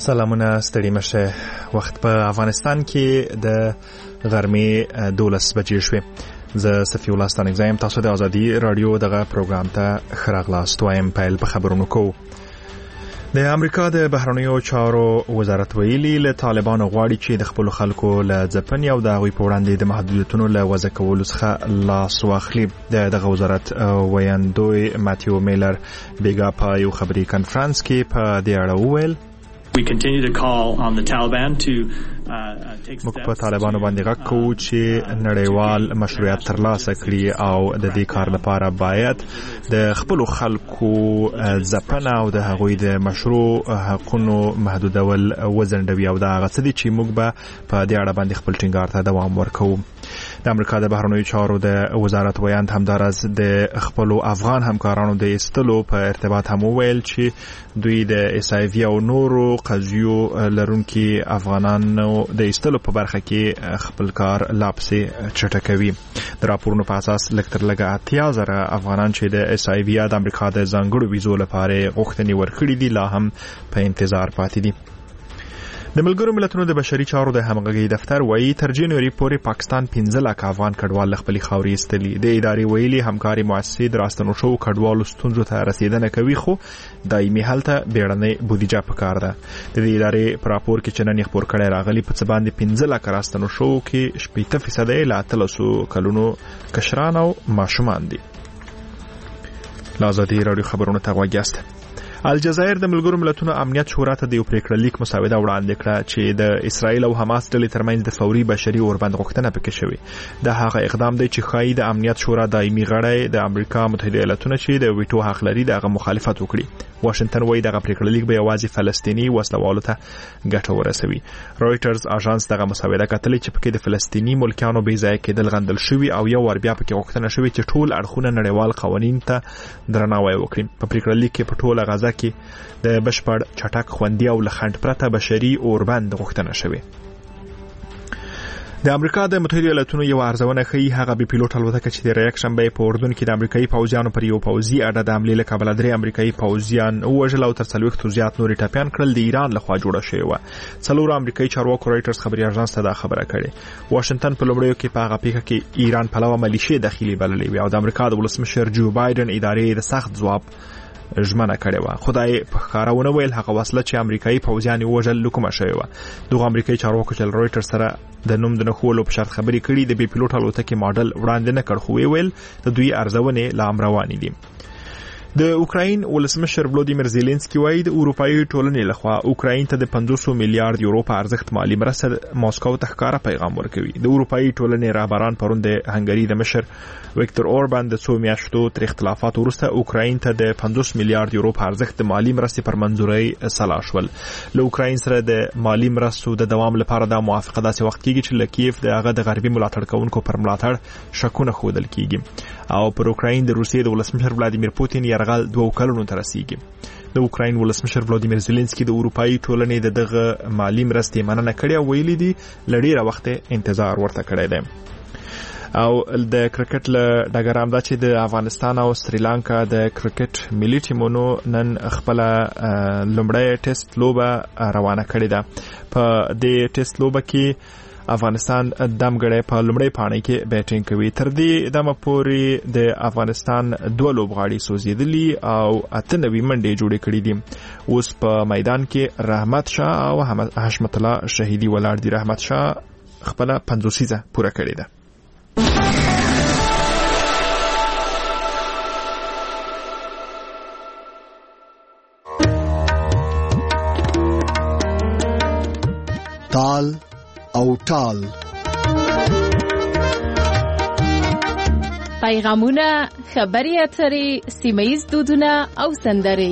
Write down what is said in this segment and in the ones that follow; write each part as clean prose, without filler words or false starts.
سلامونه ستړي مشه. وخت په افغانستان کې د غرمې 12 بجې شوې. زه صفی الله ستانکزایم. تاسو د ازادي رادیو دغه پروګرام ته ښه راغلاست. وایم پیل په خبرونو کوو. د امریکا د بهرنیو چارو وزارت ویلي له طالبانو غواړي چې د خپل خلکو له ځپنې او د هغوی په وړاندې د محدودیتونو له وضع کولو څخه لاس واخلي. دغه وزارت ویاندوی ماتیو میلر بیګا په یو خبري کانفرنس کې په دې اړه وویل: We continue to call on the Taliban to موږ په طالبانو باندې غږ کوو چې نړیوال مشروعیت ترلاسه کړي او د دې کار لپاره باید د خپل خلکو ځپنه او د هغوی د مشروع حقوقو محدودول وزندوي او دا هغه څه دي چې موږ به په دې اړه باندې خپل ټینګار ته دوام ورکوو. د امریکا د بهرنیو چارو د وزارت ویاند همدارس د خپل افغان همکارانو د استلو په ارتباط هم وویل چې دوی د اسایوي او نورو قضیو لرونکي افغانانو د استلو په برخه کې خپل کار لا پسې چټکوي. د راپورونو په اساس لکتر لګه 80,000 افغانان چې د اسایوي د امریکا د ځانګړو ویزو لپاره غوښتنې ورکړي دي لا هم په انتظار پاتې دي. د ملګرو ملتونو د بشري چارو د همغږي دفتر وایي تر جنوري پورې پاکستان 15 لک افغان کډوال خپل خاورې استلي. د ادارې ویلي همکاري مؤسسې د راستنو شو کډوالو ستونزو ته رسیدنه کوي خو دایمي حل ته بیړنۍ بودیجه پکار ده. د دې ادارې پر راپور کې چنن خبر کړي راغلي په څه باندې 15 لک راستنو شو کې 80% لا 300 کلونو کشران او ماشومان دي. لازادي رادیو خبرونه ته وګیاست. الجزایر د ملګرو ملتونو امنیت شورا ته د یو پریکړه لیک مسوده وړاندې کړه چې د اسرایل او حماس ډلې ترمنځ د فوري بشري اوربند غوښتنه پکې شوې. د هغه اقدام دی چې ښایي د امنیت شورا دایمي غړی د امریکا متحده ایالاتونه چې د ویټو حق لري دغه مخالفت وکړي. واشنگټن وایي دغه پریکړه لیک به یوازې فلسطیني وسلوالو ته ګټه ورسوي. رويټرز اژانس دغه مسوده کتلې چې پکې د فلسطیني ملکیانو بې ځای کېدل غندل شوی او یو ور بیا پکې غوښتنه شوې چې ټول اړخونه نړیوال قوانین ته درناوی وکړي. په پریکړه لیک کې په ټوله غزا کې د بشپړ چټک خوندي او لخند پرته بشري اوربند غوښتنه شوې. د امریکا د متحده ایالاتونو یو ارزونه ښیي هغه بي پيلوټ الوتکه چې د یکشنبه په اردن کې د امریکایي پوځیانو پر یو پوځي اډه د حملې له کبله 3 امریکایي پوځیان وژل او تر 40 زیات نور ټاپیان کړل د ایران لخوا جوړه شوې و. 4 امریکایي چارواکو رويټرز خبري اژانس ته دا خبره کړې. واشنگټن په لومړیو کې په هغه پیښه کې ایران پلوه ملیشې داخلي بللې و او د امریکا د ولسمشر جو بایدن ادارې د سخت ځواب ژمنه کړې و. خدای په ښکارونه ویل هغه وسله چې امریکایي پوځیان وژل لکومه شوې و. دغه امریکایي چارواکو چې رويټرز سره د نوم د نخولو په شرط خبرې کړي د بي پيلوټ الوتکې ماډل وړاندې نه کړ خو ویل د دوی ارزونه لا روانې دي. د اوکراین ولسمشر ولودیمیر زيلنسکي وایي د اروپאי ټولنې لخوا اوکراین ته د 500 میلیارډ یورو په ارزښت مالی مرسته ماسکو ته ښکارا پیغام ورکوي. د اروپאי ټولنې رهبران پرون د هنګری د مشر ویکتور اوربان د 2 میاشتو تر اختلافات وروسته اوکراین ته د 50 میلیارډ یورو په ارزښت د مالی مرستې پر منځوري سلا شول. له اوکراین سره د مالی مرستو د دوام لپاره د موافقه داسې وخت کېږي چې لکیف د هغه د غربي ملاتړ کوونکو پر ملاتړ شکونه خودل کېږي او پر اوکراین د روسیې د ولسمشر ولادیمیر پوتین یرغل 2 کلونو ته رسیږي. د اوکراین ولسمشر ولودیمیر زيلنسکي د اروپאי ټولنې دغه مالی مرستې مننه کړې او ویلي دي لړیره وخت انتظار ورته کړی دی. او د کرکټ له ډګر هم دا چې د افغانستان او سریلانکا د کرکټ ملي ټیمونو نن خپل لومړی ټیسټ لوبه روانه کړې ده. په دې ټیسټ لوبه کې افغانستان دمګړی په لومړی پاڼې کې بیټینګ کوي. تر دې دمه پورې د افغانستان 2 لوبغاړي سوځېدلي او 98 منډې جوړې کړې دي. اوس په میدان کې رحمت شاه او حشمت الله شهیدي ولاړ دي. رحمت شاه خپل 50 پوره کړې ده. تال او ټال پیغامونه، خبري اترې، سیمه‌ییز دودونه او سندرې.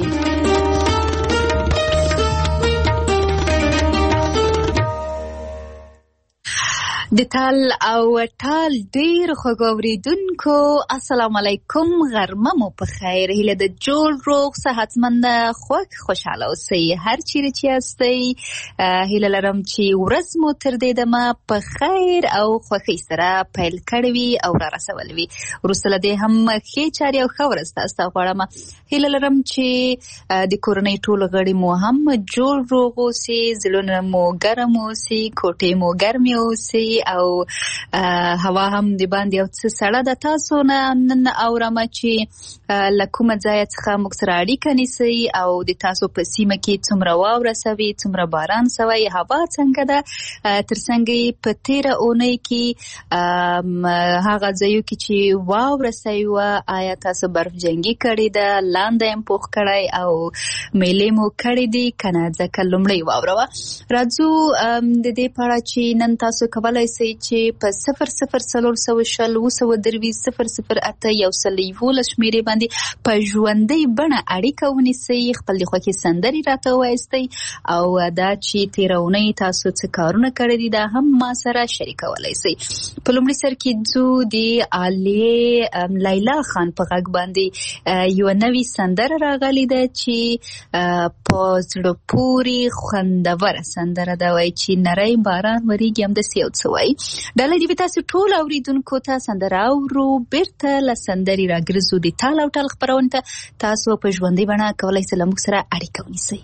د تال او ټال ډیر خوګوریدونکو السلام علیکم، غرمه مو په خیر. هیله د جوړ روغ صحتمند خوشاله اوسئ هر چیرې چې یاستئ. هیله لرم چې ورځ مو تر دې دمه په خیر او خوښۍ سره پیل کړې وي او را رسولې وي. وروسته له دې هم ښې چارې او ښه ورځ تاسو ته غواړم. هیله لرم چې د کورنۍ ټول غړي مو هم جوړ روغ اوسي، زړونه مو ګرم اوسي، کوټې مو ګرمې اوسي او هوا هم د باندې او څه سړه ده. تاسو نن اورم چې له کومه ځایه څخه موږ سره اړیکه نیسئ او د تاسو په سیمه کې څومره واوره سوي، څومره باران سوی، هوا څنګه ده، ترڅنګ یې په تېره اونۍ کې هغه ځایو کې چې واوره سوي وه آیا تاسو برف جنګي کړې ده، لاندې هم پوخ کړی او میلې مو کړې دي که نه، ځکه لومړۍ واوره وه. راځو د دې په اړه چې نن تاسو کولی سئ چې په 0040 220 008 111 شمیرې باندې په ژوندۍ بڼه اړیکه ونیسئ، خپل د خوښې سندرې راته ووایستئ او دا چې تېره اونۍ تاسو څه کارونه کړي دي دا هم ما سره شریکولی سئ. په لومړي سر کې ځو د عالیه لیلا خان په غږ باندې یوه نوې سندره راغلې ده چې په زړه پورې خوندوره سندره ده، وایي چې نری باران وریږي هم داسې یو څه وایي. ډالۍ دې تاسو ټول اوریدونکو ته سندره اورو، بیرته له سندرې راګرځو د تال او ټال خپرونې ته. تاسو په ژوندۍ بڼه کولی سئ له موږ سره اړیکه ونیسئ.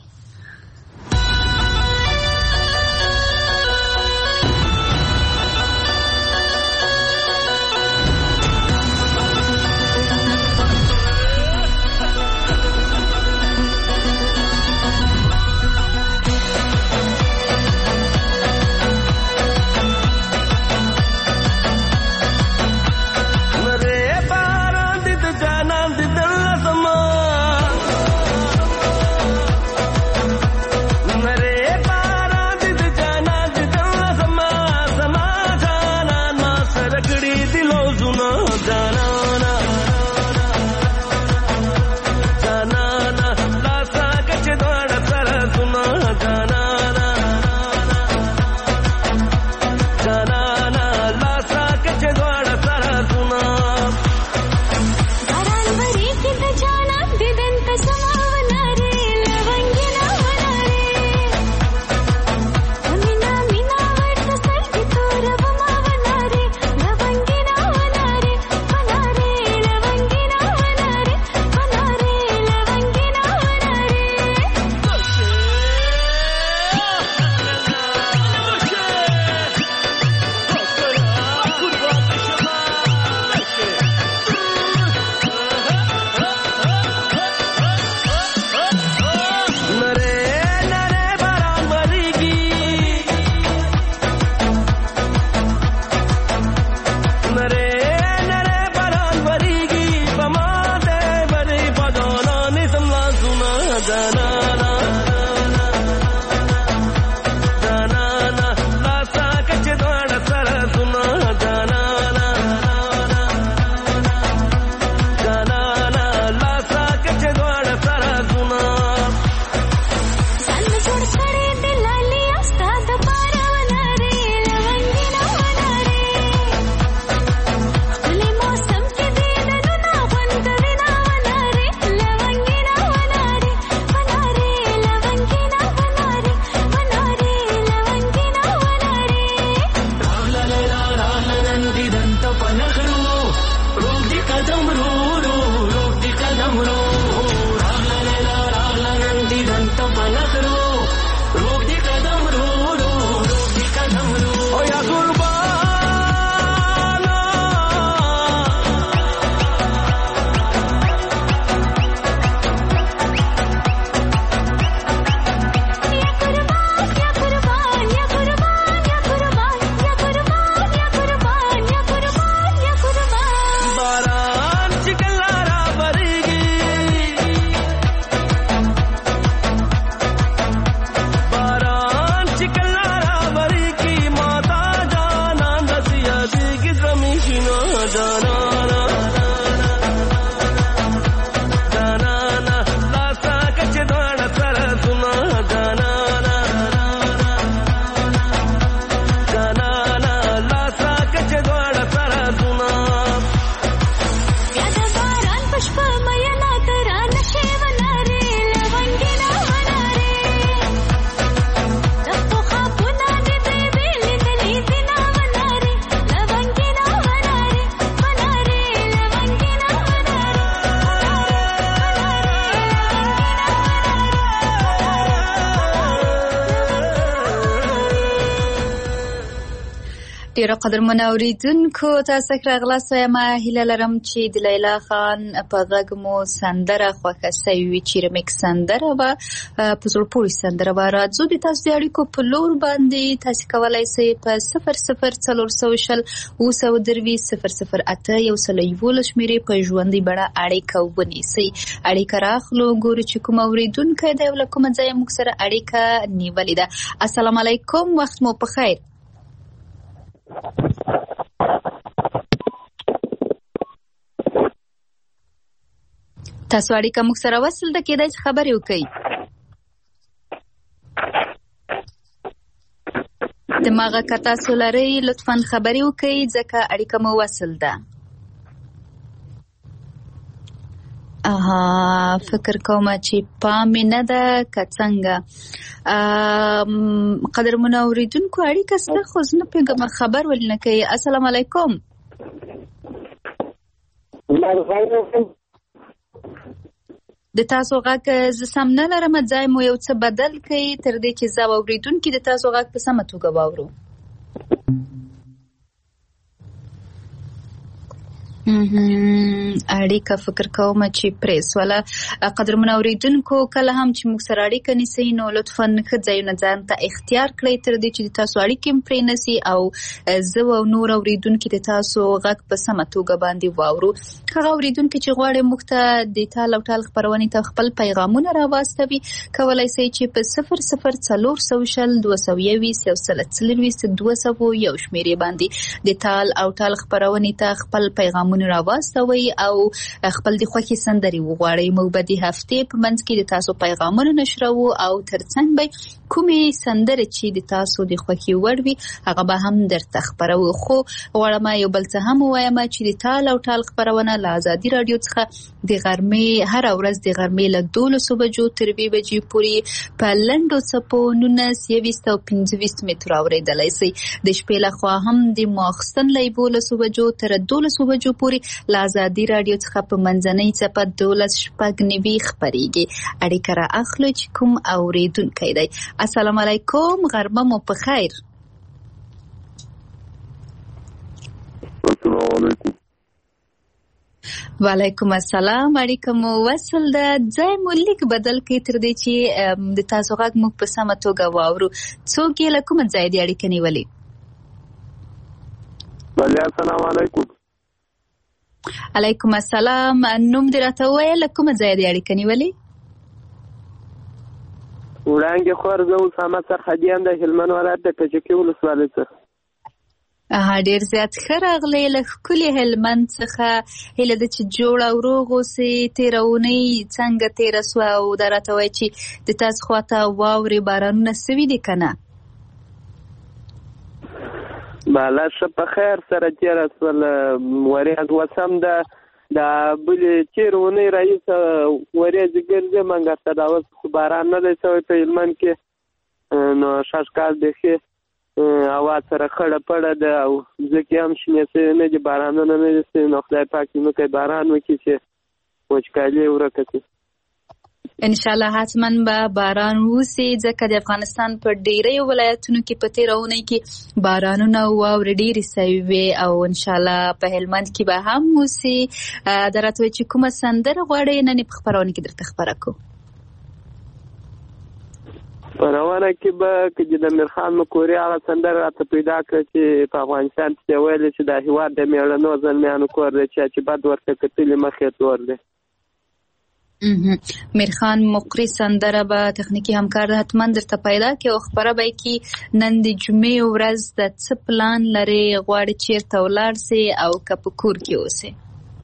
ډیره قدرمنه اوریدونکو تاسو راغلاست وایم هیله لرم چې د لیلا خان په غږ مو سندره خوښه شوې چې ریمیکس سندره و په زړه پورې سندره و راځو د تاسو د اړیکو په لور باندې تاسو کولای شئ په 00400 223 008 یو سل یو شمیرې په ژوندۍ بڼه اړیکه ونیسئ. اړیکه راخلو ګورو چې کوم اوریدونکو د یو کوم ځای موږ سره اړیکه نیولې ده. السلام علیکم، وخت مو په خیر. تاسو اړیکه موږ سره وصل ده، کېدای شي خبرې وکړئ. دماغه که تاسو لرئ لطفا خبرې وکړئ ځکه اړیکه مو وصل ده. فکر کوم چې پامې نه ده که څنګه. قدرمنه اوریدونکو اړیکه سته خو زه نه پوهېږم خبر ولې نه کوي. السلام علیکم. د تاسو غږ زه سم نه لرم، ځای مو یو څه بدل کړئ تر دې چې زه اوریدونکي د تاسو غږ په سمه توګه واورو. اړیکه فکر کوم چې پریس ولا. قدرمنه اوریدونکو کله هم چې موږ سره اړیکه نیسئ نو لطفا ښه ځایونه ځان ته اختیار کړئ تر دې چې د تاسو اړیکې هم پرې نسي او زه او نور اوریدونکي د تاسو غږ په سمه توګه باندې واورو. هغه اوریدونکي چې غواړي موږ ته د ټال او ټال خپرونې ته خپل پیغامونه راواستوي کولای شئ چې په 00400 221 222 شمیرې باندې د ټال او ټال خپرونې ته خپل پیغام راواستوي او خپل د خوښي سندري وغواړئ. موږ به د هفتې په منځ کې د تاسو پیغامونه نشروو او ترڅنګ به کومې سندرې چې د تاسو د خوښي وړ وي هغه به هم درته خپروو. خو غواړم یو بل څه هم ووایم چې د ټال او ټال خپرونه له ازادي راډیو څخه د غرمې هره ورځ د غرمې له 12 بجو تر 2 بجې پورې په لنډو څپو 19 او 25 متره اورېدلی شئ. د شپې لخوا هم د ماخستن له 11 بجو تر 12 بجو پورې له ازادي راډیو څخه په منځنۍ څپه 12:90 خپرېږي. اړیکه را اخلو چې کوم اوریدونکی دی. السلام علیکم، غرمه مو په خیر. السلام علیکم. وعلیکم السلام. اړیکه مو وصل ده، ځای مو لیک بدل کړئ تر دې چې د تاسو غږ موږ په سمه توګه واورو. څوک یې له کومه ځای دی اړیکه نیولې؟ بله السلام علیکم. علیکم السلام. نوم دې راته ووایه له کومه ځای دی اړیکه نیولې؟ وړانګې خور، زه اسامه څخه یم د هلمند ولایت د کجکي ولسوالۍ څخه. ډېر زیات ښه راغلی له ښکلي هلمند څخه. هیله ده چې جوړ او روغ اوسې. تېره اونۍ څنګه تېره سوه او دا راته وایي چې د تاسو خواته واورې بارانونه سوي دي که نه؟ بالا ښه په خیر سره تېره سوله. ورېځ وسم ده د بلې تېرې اونۍ راهیسه ورېځې ګرځي منګر ته دا اوس خو باران نه دی سوی په هلمند کې. نو شاشکال بیخي هوا سره خړه پړه ده او ځمکې هم شنې سوي نه دي، بارانونه نه دي سوي. نو خدای پاک دې وکړي باران وکړي چې وچکالي ورکه کړي. انشاءالله حتما به باران وسي ځکه د افغانستان په ډیری ولایتونو کې په تېره اونۍ کې بارانونه او واورې ډېرې سوي وې او انشاءالله په هلمند کې به هم وسي. دا راته وایي چې کومه سندره غواړئ نن په خپرونه کې درته خپره کړو؟ روانه کې به که د میرخان مکوري هغه سندره راته پیدا کړه چې په افغانستان کې ویلې چې دا هېواد د مېړنو زلمیانو کور دی چې چې بد ورته کتلې مخې تور دی. میرخان مقری سندره به تخنیکی همکار حتما درته پیدا کې او خبره به کې نن د جمعې ورځ د څه پلان لري، غواړي چیرته ولاړ سي او که په کور کې اوسي؟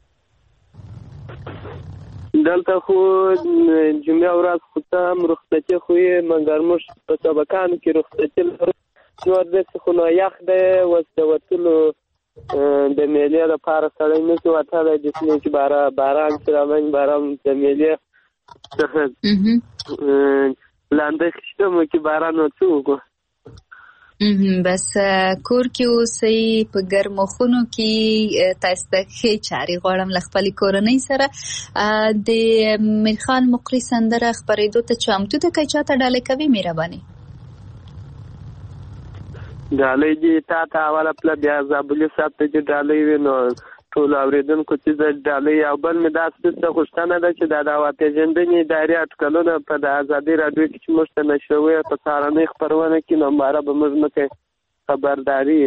دلته خو جمعې ورځ خو ته هم رخصتي خو یې مګر موږ په سبقانو کې رخصتي لرو. نور داسې خو نو یخ دی اوس د وتلو د میلې لپاره سړی نشي وتلی داسې چې باران چې رامن باران د میلې څخه لانده خشته مو چې باران څه وکړو. بس کور کې اوسئ، په ګرمو خونو کې تاسو ته ښې چارې غواړم له خپلې کورنۍ سره. د میرخان مقری سندره خپرېدو ته چمتو ده که چاته ډالۍ کوي؟ مهرباني. ډالۍ دې تا ته اوله پله بیا زابلي صاحب ته چې ډالۍ وي نو ټولو اورېدونکو چې د ډالۍ او بل مې داسې څه غوښتنه ده چې دا د هواپېژندنې ادارې اټکلونه په د ازادۍ راډیو کې چې موږ ته نشروي په سهارنۍ خپرونه کې نو هماره به موږ نه کوي خبرداری.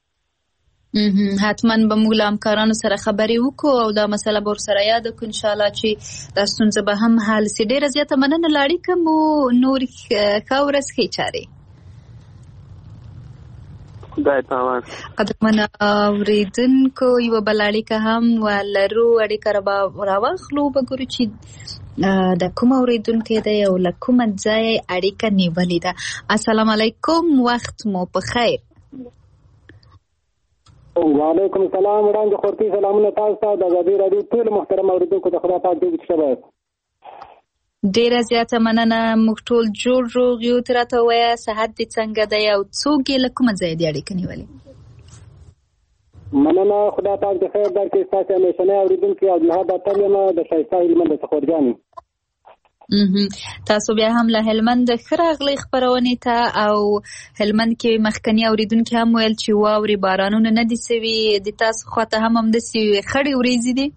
حتما به موږ له همکارانو سره خبرې وکړو او دا مسله به ورسره یاده کړو انشاءالله چې دا ستونزه به هم حل شي. ډېره زیاته مننه له اړیکه مو. نورې ښه ورځ ښې چارې. خدای پامان. قدرمنه اورېدونکو یوه بله اړیکه هم ولرو. اړیکه راواخلو به ګورو چې د کوم اورېدونکی دی او له کومه ځایه اړیکه نیولې ده. السلام علیکم، وخت مو په خیر. وعلیکم السلام. وړاندې خورتي سلامونه تاسو ته د ازادۍ راډیو ټول محترم اورېدونکو د خدای پاک دې ښه وي. ډېره زیاته مننه. موږ ټول جوړ روغ یو. ته راته ووایه صحت دې څنګه دی او څوک یې له کومه ځایه دې اړیکه نیولې؟ مننه، خدای پاک دې خیر درکړي. ستاسې همیشنی اورېدونکي عبدالحق اتل یم د ښایسته هلمند څخه ورجانې. تاسو بیا هم له هلمند ښه راغلئ خپرونې ته. او هلمند کې مخکني اورېدونکي هم ویل چې واورې بارانونه نه دي سوي. د تاسو خواته هم همداسې خړې ورېځې دي؟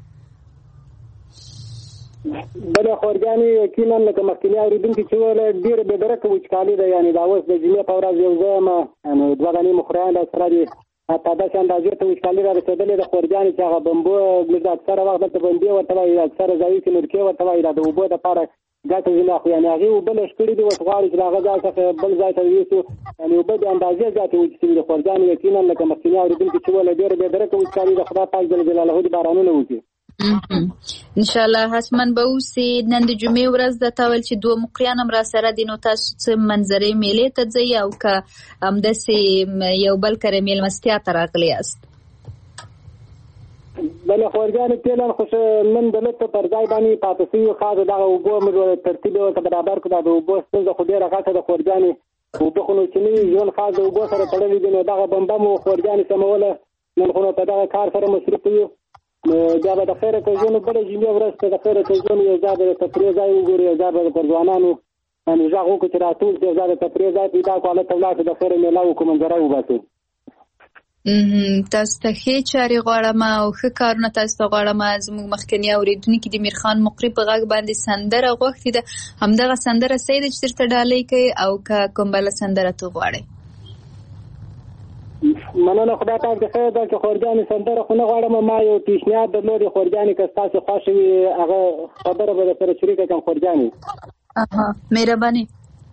بله خورجانې یقینا لکه مخکني اورېدونکي چې ویل ډېره بېدرکه وچکالي ده. یعنې دا اوس د جمعې په ورځ یو ځای یم 2 غني مخوریان سره دي حتی داسې اندازې ته وچکالي را رسېدلې ده خورجانې چې هغه بمبو لږ اکثره وخت دلته بمبې ورته وایي، اکثره ځایو کې نورکې ورته وایي. دا د اوبو دپاره ګټه ځینې اخلي. یعنې هغې اوبه لږ کړي دي، اوس غواړي چې له هغه ځای څخه بل ځای ته یوسو. یعنې اوبه د اندازې زیاتې وچې شوي دي خورجانې. یقینا لکه مخکني اورېدونکي چې ویل ډېره بېدرکه وچکالي ده. خدای پاک جل جلاله دې بارانونه وکړي. انشاءالله حتما به اوسي. نن د جمعې ورځ ده. تا ویل چې 2 مقریان هم را سره دي، نو تاسو څه منظرې میلې ته ځئ او که همداسې یو بل کره میلمستیا ته راغلي یاست؟ بله خورجانې فعلا خو نن د لږ پر ځای باندې پاتې شوي خاصه دغه اوبو موږ ترتیب یې ورته برابر کړو. دا د اوبو ستونزه خو ډېره غټه ده خورجانې. اوبه خو نو چې نه وي ژوند خاص د اوبو سره تړلي دي. نو دغه بمبه مو خورجانې سموله. نن خو نو په دغه کار سره مصروف یو. نو بیا به د خیره کوزونو بله جمعې ورځ ته د خیره کوزونو یو ځای به د تفریح ځای وګورو، یو ځای به پر ځوانانو غږ وکړو چې راټول شي، یو ځای د تفریح ځای پیدا کړو، هلته ولاړ شو د خیره میله وکړو، منظره وباسو. تاسو ته ښې چارې غواړم او ښه کارونه تاسو ته غواړم. زموږ مخکني اورېدونکي د میرخان مقری په غږ باندې سندره غوښتې ده. همدغه سندره صحیح ده چې درته ډالۍ کوي او که کوم بله سندره ته غواړئ؟ مننه، خدای پاک دې خیر درکړي خورجانې. سندره خو نه غواړم. ما یو پیشنهاد درلود خورجانې، که ستاسو خوښه وي هغه خبره به درسره شریکه کړم خورجانې. مهرباني.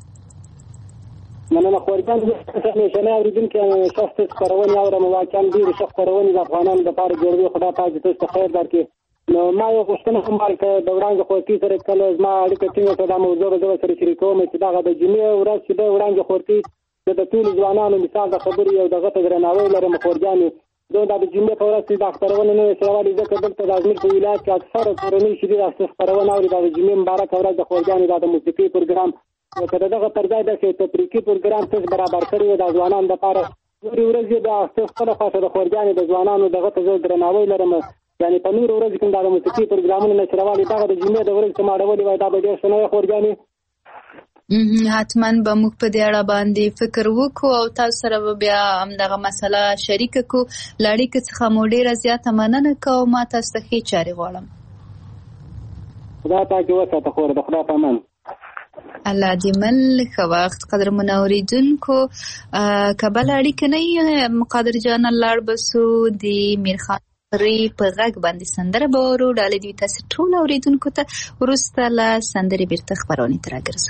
مننه خورجانې. زه همیشنی اورېدونکي ښه خپرونې اورم. واقعا ډېرې ښه خپرونې د افغانانو لپاره جوړوي. خدای پاک دې تاسو ته خیر درکړي. نو ما یو غوښتنه هم وکړه د وړانګې خورتي سره کله زما اړیکه ټینګه کړه دا موضوع به زه ورسره شریکوم چې دغه د جمعې ورځ چې د وړانګې خورتي د ټولو ځوانانو مثال د خبرې او دغه ته درناوی لرم خورجانې. زه دا د جمعې په ورځ چې دا خپرونه نه وي شروالې ځکه دلته د ازمیر په ولایت کې اکثره کورنۍ چې دي دا خپرونه اوري. دا د جمعې مبارکه ورځ د خورجانې دا د موسیقي پروګرام که د دغه پر ځای داسې تفریحي پروګرام تاسو برابر کړی وي د ځوانانو دپاره نورې ورځې د خپله خوښه د خورجانې د ځوانانو دغه ته زه درناوی لرم. یعنې په نورو ورځو کې دا د موسیقي پروګرامونه نشروالې دغه د جمعې د ورځې ته ماړولې وای دا به ډېر ښه نه وي خورجانې. حتما به موږ په دې اړه باندې فکر وکړو او تاسو سره به بیا همدغه مسله شریکه کړو. له اړیکې څخه مو ډېره زیاته مننه کوم. ما تاسو ته ښې چارې غواړم. خدای پاک دې وساته خوره د خدای په امان. الله دې مل. ښه وخت. قدرمنو اورېدونکو که بله اړیکه نه وي مقادر جانه لاړ بسو د میرخان په غږ باندې سندره به اورو. ډالۍ دې تاسو ټول اورېدونکو ته. وروسته له سندرې بیرته خپرونې ته راګرځو.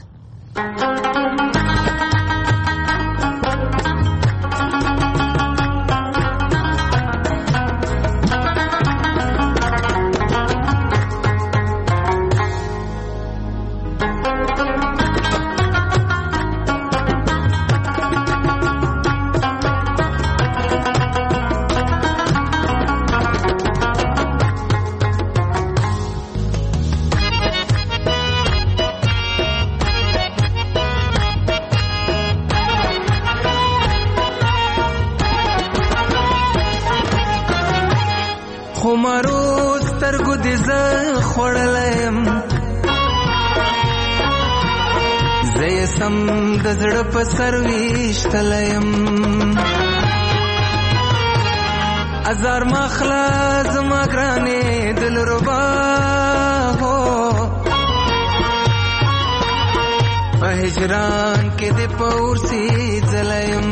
زه سم د زړه په سر ویشتلیم ازار مخلا زما ګرانې دلربا هو په هجران کې د پورسي ځلیم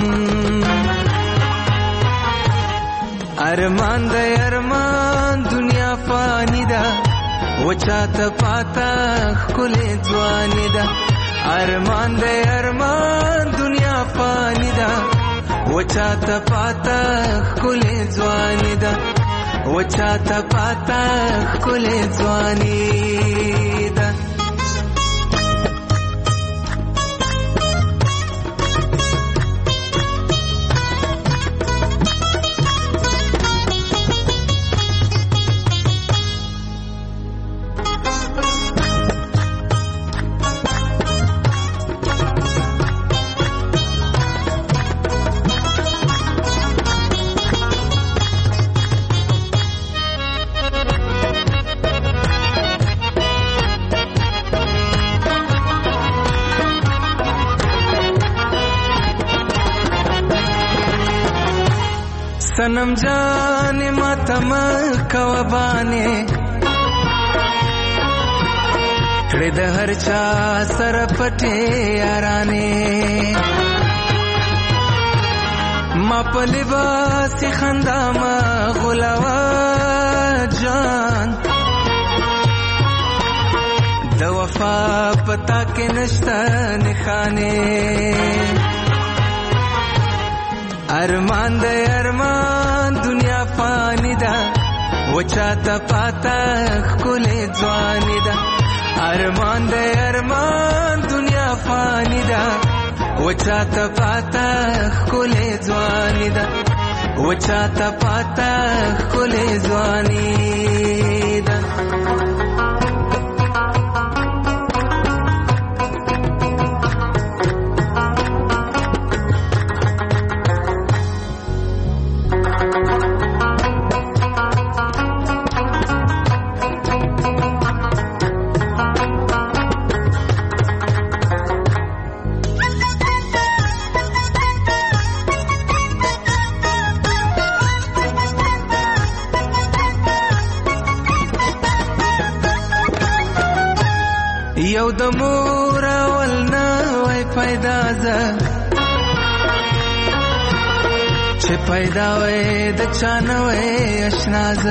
ارمان د ارمان دنیا فانی ده وچاته پاتا خلې ځواني ده ارمان د ارمان دنیا فانی ده وچاته پاتا خلې ځواني ده وچاته پاتا خلې ځواني ده सनम जाने मातम कवबाने हृद हर चा सर पटे याराने मा पलिबासी खंदा मा गुलावा जान द वफा पता के नश्ता निखाने अरमान दे अरमान दुनिया फानी दा वचाता पाता खुले जवानी दा अरमान दे अरमान दुनिया फानी दा वचाता पाता खुले जवानी दा वचाता पाता खुले जवानी दा یو د مور ولنا وای پیدا ز چې پیدا وای د چانوي آشنا ز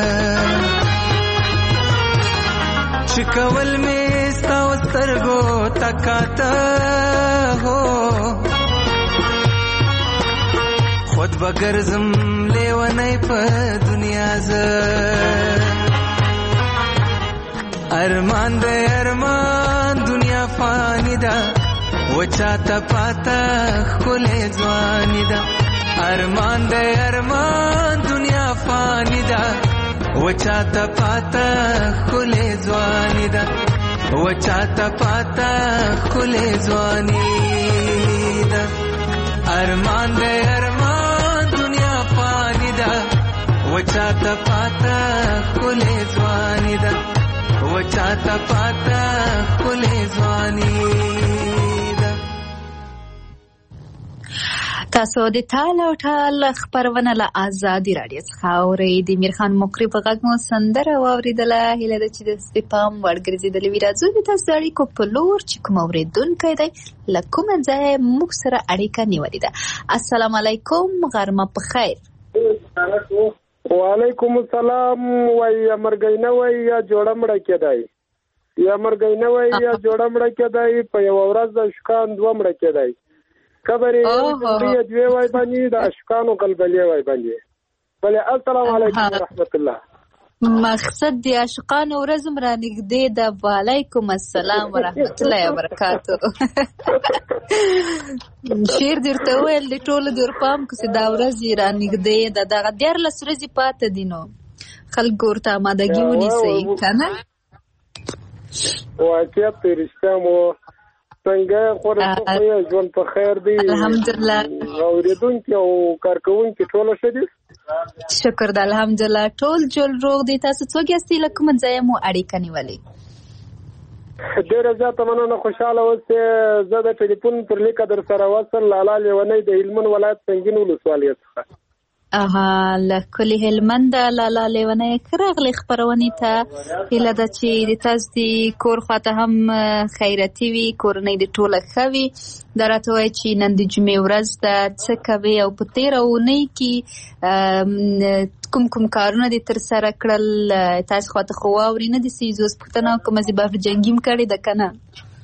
چې کول می ستاو سترګو تکاته هو خود بغرزم لیونی په دنیا ز अरमान दे अरमान दुनिया फानी दा वचाता पाता खुले जवानी दा अरमान दे अरमान दुनिया फानी दा वचाता पाता खुले जवानी दा वचाता पाता खुले जवानी दा अरमान दे अरमान दुनिया फानी दा वचाता पाता खुले जवानी दा वचाता पाता खुले ځواني ده تاسو د تال او ټال خبرونه له آزادي رادیو څخه اورئ د میرخان مقری په غږ مو سندره واوریدله هیله ده چې د سپام ورګرځېدلې وي راځو د تاسو اړیکو په لور چې کوم اوریدونکی دی له کومه ځایه موږ سره اړیکه نیولې ده السلام علیکم غرمه په خیر وعلیکم السلام وای امرګینه وای یا جوړه مړه کېدای یا مرګینه وای یا جوړه مړه کېدای په یو ورځ د اشکان دوه مړه کېدای خبرې دې دوی وای باندې د اشکانو قلبلې وای باندې بل السلام علیکم ورحمت الله مقصد د عاشقانو ورځ را نږدې ده وعلیکم السلام ورحمت الله وبرکاتو شیر درته ویل د ټولو د ورپام کوسي دا ورځ را نږدې ده دغه 14 ورځې پاتې دي نو خلک ورته آمادګي ونیسئ کنه واقعیت رښتیا مو څنګه خورې ژوند په خیر دی الحمدلله اوریدونکي او کارکوونکي ټول ښه دي شکر د الحمدلله ټول جوړ روغ دي تاسو څوک یاستئ له کوم ځای مو اړیکه نیولې ډېره زیاته مننه، خوشحاله اوسئ. زه د ټلیفون پر لیکه در سره وصل لالا لیونی د هلمند ولایت سنګین ولسوالۍ څخه. له کلي هلمند لالا لیونی راغلی خپرونې ته. هیله ده چې د تاسو د کور خواته هم خیراتي وي، کورنۍ د ټوله ښه وي. دا راته وایي چې نن د جمعې ورځ ده، څه کوي او په تېره اونۍ کې کوم کارونه دې تر سره کړل؟ تاسو خواته خو واوري نه دي سي زوس پوښتنه کومه چې بهر جنګیم کړې ده که نه؟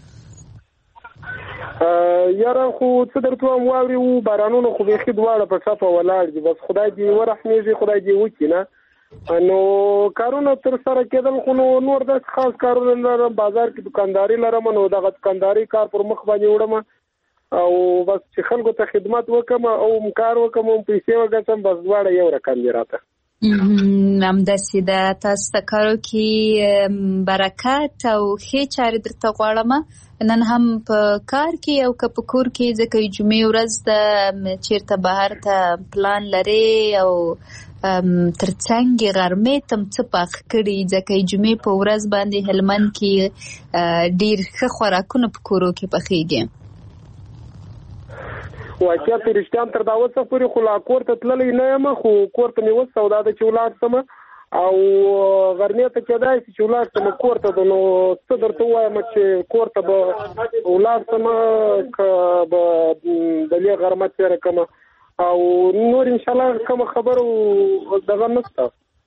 یاره خو څه درته وایم، واورې وو، بارانونه خو بیخي دواړه په ټپه ولاړ دي. بس خدای دې ورحمېږي، خدای دې وکړي نه. نو کارونه تر سره کېدل، خو نور داسې خاص کارونه لرم. بازار کې دکانداري لرم، نو دغه دکانداري کار پر مخ باندې وړم او بس چې خلکو ته خدمت وکم او کار وکم او پیسې وګټم، بس دواړه یو رقم دي راته. همداسې ده. تاسو ته کارو کې برکت او ښې چارې درته غواړم. نن هم په کار کې او که په کور کې، ځکه جمعې ورځ ده، چیرته بهر ته پلان لري او ترڅنګ غرمې تم څه پاخ کړي؟ ځکه جمعې په ورځ باندې هلمند کې ډېر ښه خوراکونه په کورو کې پخېږي. واقعیت رښتیا تر دا وسه پورې خو لا کور ته تللی نه یم، خو کور ته مې وسه دا ده چې ولاړ شم او غرمې ته کېدای شي چې ولاړ شم کور ته. نو څه درته ووایم چې کور ته به ولاړ شم که به دلې غرمه تېره کړم او نور انشاءالله کومه خبره دغه نشته.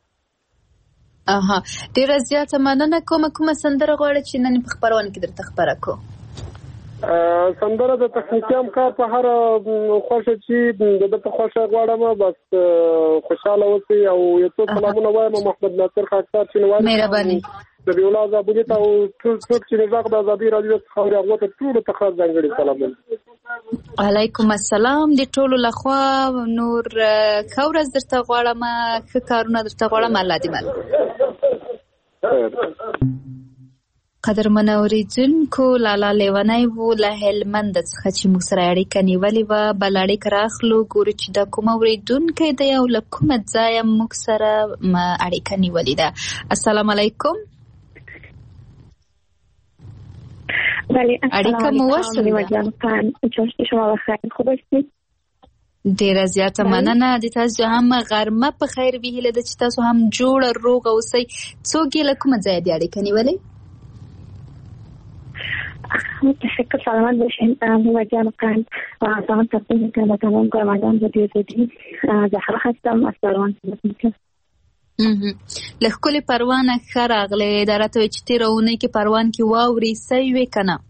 ډېره زیاته مننه. کومه سندره غواړئ چې نن په خپرونه کې درته خپره کړو؟ سندره د تخنیکي همکار په هر خوښه چې د په خوښه غواړم. بس خوشاله اوسئ او یو څو سلامونه وایم. محمد ناصر خاکسار چې نواري مهرباني د بیولا زابونی ته او څوک چې غږ د ازادي راډیو څخه اوري هغه ته ټول ته خاص ځانګړي سلامونه. علیکم السلام. د ټولو لخوا نور ښه ورځ درته غواړم، ښه کارونه درته غواړم. الله دې مل. قدرمن اوریدونکو، لالا لیونی وو له هلمند څخه چې موږ سره اړیکه نیولې وه. بل اړیکه راخلو، ګورو چې دا کوم اوریدونکی دی او له کومه ځایه موږ سره اړیکه نیولې ده. السلام علیکم. اړیکه مو وصل ده. شما بخیر، خوب هستید؟ ډیره زیاته مننه. د تاسو هم غرمه په خیر وي. هیله ده چې تاسو هم جوړ روغ اوسئ. څوک یې له کومه ځایه دې اړیکه نیولې؟ متشکر، سلامت باشین. مجان قند و سلامت تقدیم میکنم به تمام کارمندان رادیو زدی. زهرا هستم از پروان. له ښکلې پروانه ښه راغلې. دا راته وایي چې تېره اونۍ کې پروان کې واورې سوي وې که نه؟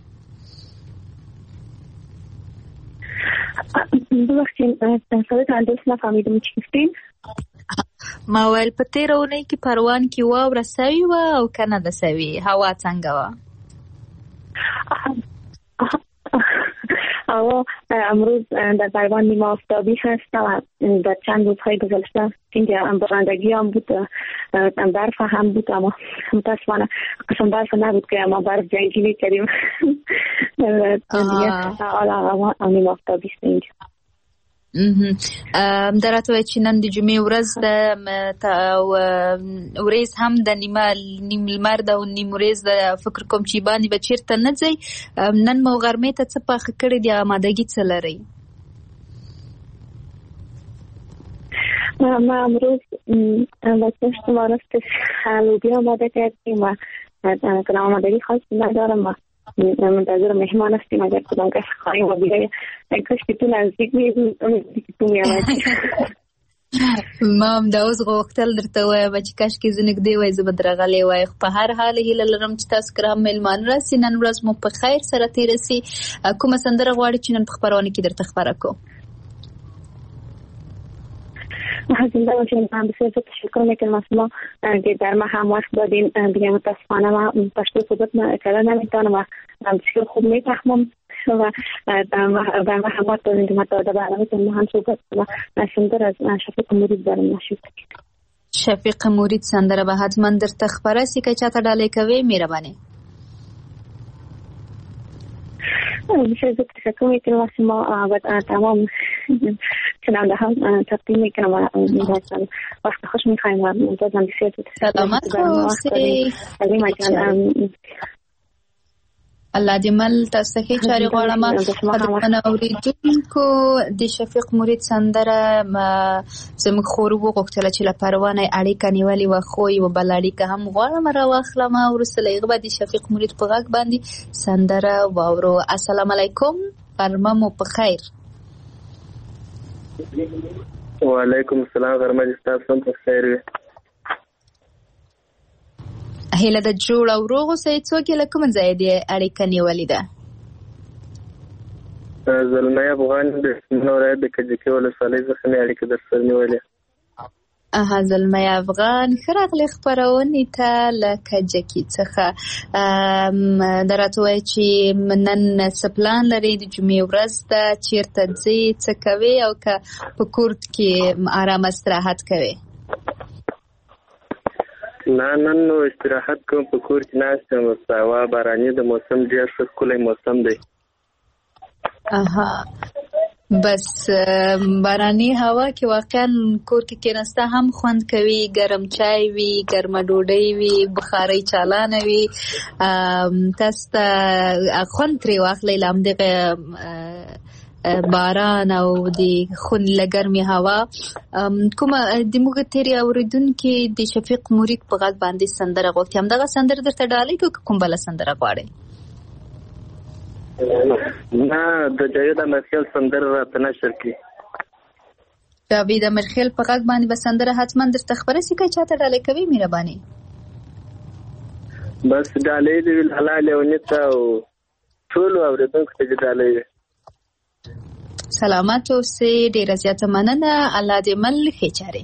ببخشید صداتون درست نفهمیدم چی گفتین؟ ما ویل په تېره اونۍ کې پروان کې واوره سوي وه او که نه ده سوي؟ هوا څنګه وه؟ هوا امروز در پروان نیمه آفتابی هست و در چند روزهای گذشته اینکه بارندگی هم بود، برف هم بود، اما متاسفانه قسم برف نبود که ما برف جنگی کردیم. حالا نیمه آفتابی است اینجا. دا راته وایي چې نن د جمعې ورځ ده او ورځ هم د نیم لمر ده او نیم ورځ ده. فکر کوم چې باندې به چېرته نه ځئ. نن مو غرمې ته څه پاخه کړي دي؟ آمادګي څه لرئ؟ ما امروز بچه شما راستش لوبیا آماده کردیم و کنم آمادگی خاصی ندارم و منتظر مهمان هستیم. اگر کدام کس خواهیم و بیایی کاش که تو نزدیک میدیم تو میامدی. ما هم دا اوس غوښتل درته وایم چې کاشکې زه نږدې وای زه به درغلی وای. خو په هر حال هیله لرم چې تاسو کره هم میلمانه راسي. نن ورځ مو په خیر سره تېره سي. کومه سندره غواړئ چې نن په خپرونه کې درته خپره کړو؟ زنده باشین. بسیار تشکر میکنم از شما که در ما هم وقت دادین. دیگه متاسفانه ما پشتو صحبت کردن نمیتونم و بسیار خوب میفهمم و در ما هم وقت دادین که ما در برنامه‌تون ما هم صحبت کنم. سندره از شفیق مورید دارم نشید. شفیق مورید سندره به حتما درته خپره سي. که چاته ډالۍ کوئ مهرباني. بسیار تشکر میکنم از شما و تمام شنونده هم تقدیم میکنم و وقت خوش میخوایم و منتظرم. بسیار سلامت باشید. الله دې مل تاسو ته چاري غواړم. قدرمنو اوریدونکو د شفیق مرید سندره زموږ خور وغوښتل چې له پروانه اړیکه نیولې و، خو یو بل اړیکه هم غواړم راواخلم. وروسته له هغه د شفیق مرید په غږ باندې سندره واورو. السلام علیکم، غرمه مو په خیر. وعلیکم السلام، غرمه دې تاسو هم په خیر وي. هیله د جوړ او روغ اوسئ. څوک له کوم ځای دی اړیکه نیولې ده؟ زلمی افغان د نورای د کجکي ولسوالۍ څخه مې اړیکه درسره نیولې. زلمی افغان، ښه راغلی خپرونې ته له کجکي څخه. راته وایي چې نن څه پلان لرئ؟ د جمعې ورځ ده، چیرته ځئ، څه کوئ، او که په کور کې آرام استراحت کوئ؟ نه، نن نو استراحت کوم، په کور کې ناست یم. هوا باراني د موسم ډېر ښه ښکلی موسم دی. بس باراني هوا کې واقعا کور کې کېناسته هم خوند کوي، ګرم چای وي، ګرمه ډوډۍ وي، بخارۍ چالانه وي، تاسو ته خوند ترې واخلئ له همدغه باران او د خون لګرمي هوا. کومه د موږ تیری اوریدونکو د شفیق مرید په غږ باندې سندره غوښتي، همدغه سندره درته ډالۍ کو کوم بل سندره غواړي؟ نه، د جاوید امرخیل سندره راته نشر کی. جاوید امرخیل په غږ باندې به سندره حتما درته خبره سي. که چاته ډالۍ کوي مهرباني؟ بس ډالۍ دی حلال او نیته او ټول اوریدونکو ته ډالۍ. سلامت اوسئ، ډیره زیاته مننه. الله دې مل ښې چارې.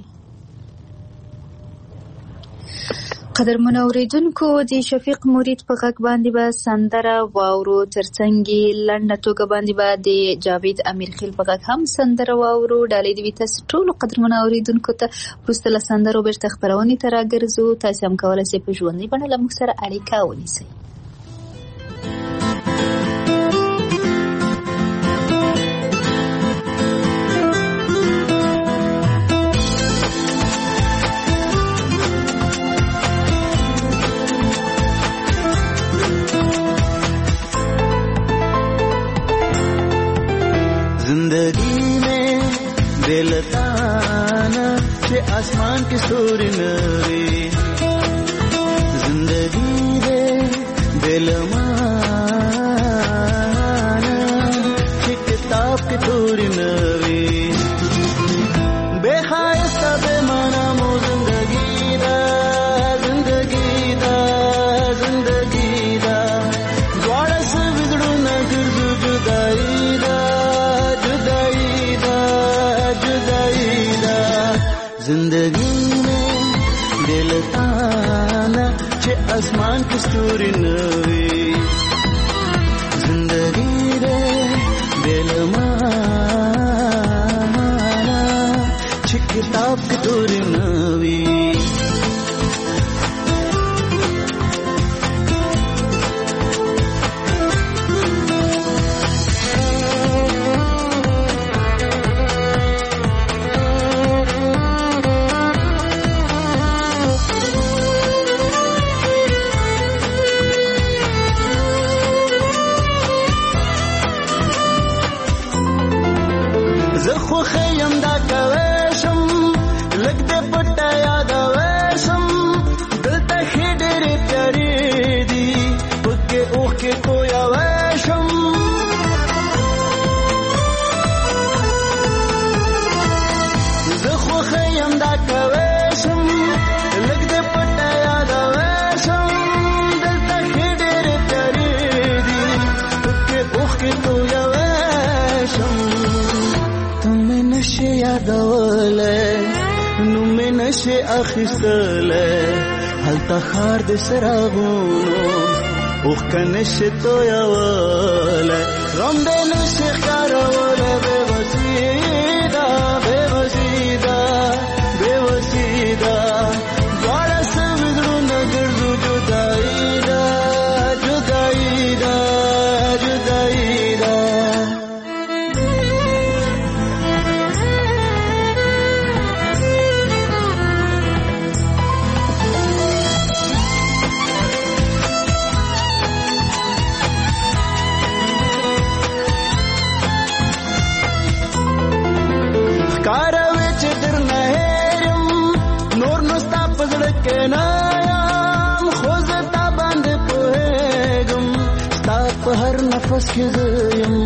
قدرمنو اوریدونکو د شفیق مرید په غږ باندې به سندره واورو، ترڅنګ لنډه توګه باندې به د جاوید امیرخیل په غږ هم سندره واورو. ډالۍ دې وي تاسو ټولو قدرمنو اوریدونکو ته. وروسته له سندرو بیرته خپرونې ته راګرځو. تاسو هم کولی شئ په ژوندۍ بڼه له موږ سره اړیکه ونیسئ. जिंदगी में बेलताना के आसमान के सूर्य नवे, जिंदगी रे बेलमाना के किताब के सूर्य नवे, बेखायस्ता बेमाना मो जिंदगी दा, जिंदगी दा, जिंदगी दा, द्वारा से बिगड़ू न गिरजू जुदाई दा, जिंदगी में दिल ताना के आसमान की सूरी नवी, जिंदगी रे दिल माना के किताब की सूरी नवी. اخیستله هلته خار د سراغونو اوخ کنشه تو یاواله غم دې نشه خاروله به وسیدا به وسیدا به وسیدا دوړه سمدرو نګرځو جدای دا جدای دا جدای دا. وینایم خو زه تا باندې پوهېږم ستا په هر نفس کې زه یم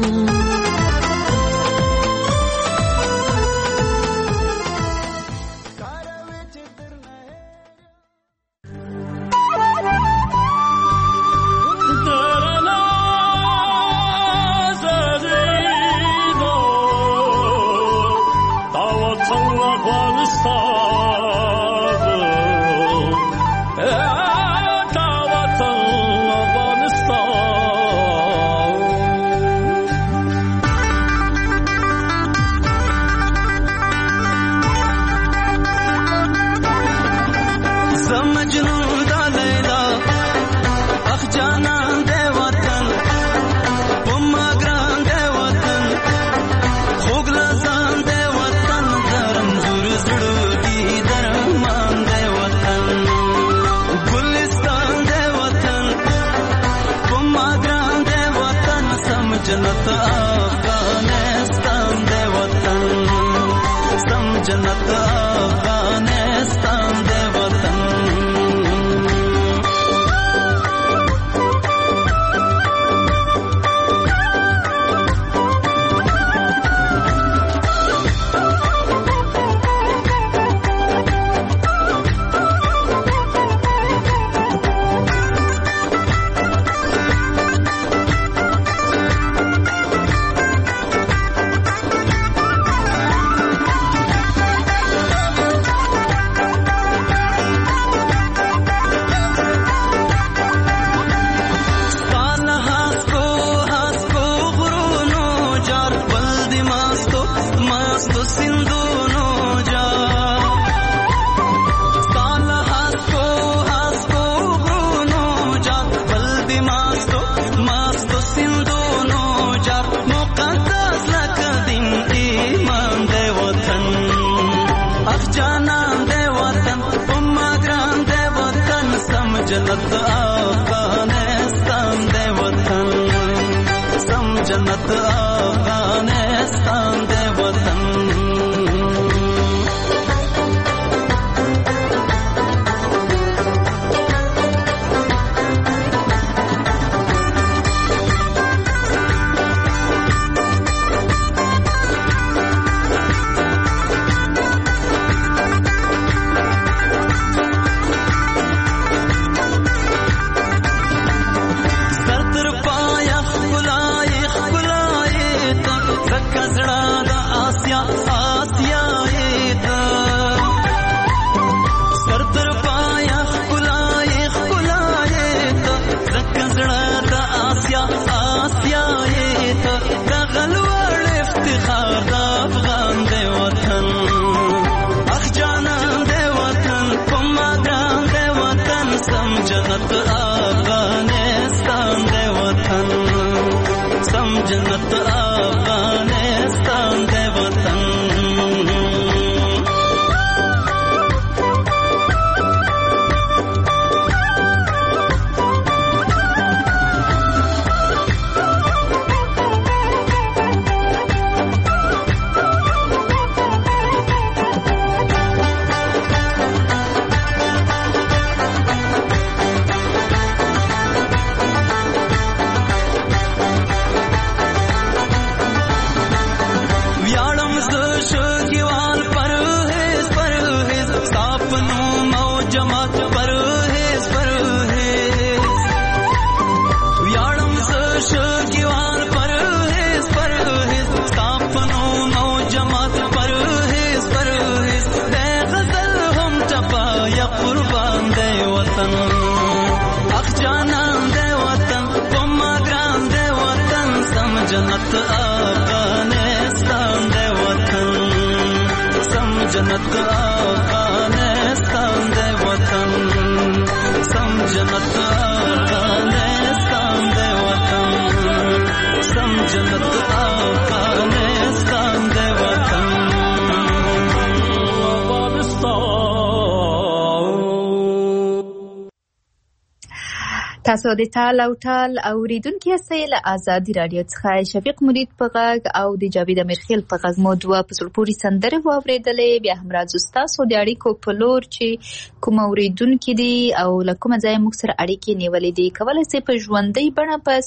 تاسو د ټال او ټال اوریدونکو یاست له آزادي رادیو څخه. شفیق مرید په غږ او د جاوید امیرخیل په غږ مو دوه په سلپوري سندره واوریدلې. بیا هم راځو تاسو د اړیکو په لور چې کوم اوریدونکو دي او له کوم ځای موږ سره اړیکې نیولې دي. کولای شئ په ژوندۍ بڼه په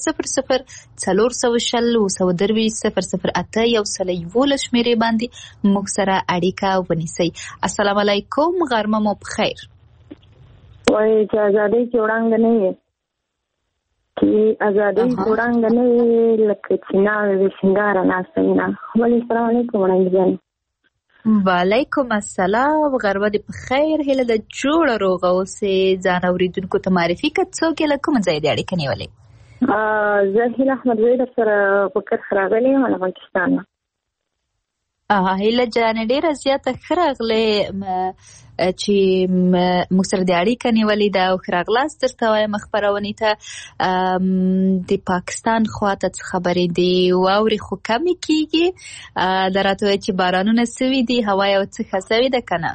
00403008 یو سل یول شمیرې باندې موږ سره اړیکه ونیسئ. السلام علیکم، غرمه مو بخیر. وای چې ازادي کې وړاندې نه وي چې ازادي وړاندې نه وي لکه چې نه د سنگار ناسته نه. السلام علیکم وړاندې. وعلیکم السلام، غرمه دې بخیر. هله د جوړ روغ اوسې. ځان اوریدونکو ته معرفي کړه څوک له کوم ځای د اړیکه نیولې؟ زه هیله احمد وی در سره فکر راغلی یم له پاکستان. هیله جان ډیره زیاته خراغله چې موږ سره د اړیکه نیولې ده او خراغلاست درته وایم خبرونه ته د پاکستان خواته خبرې دي واوري خو کمی کیږي درته چې بارانونه سوي دي هوا یو څه خسوي ده کنه.